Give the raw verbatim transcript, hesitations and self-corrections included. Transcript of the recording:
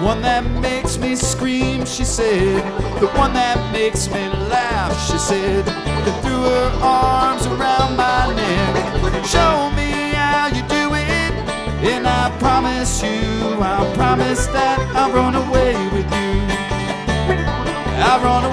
one that makes me scream, she said, the one that makes me laugh, she said, then threw her arms around my neck. Show me how you do it, and I promise you, I promise that I'll run away with you. I'll run away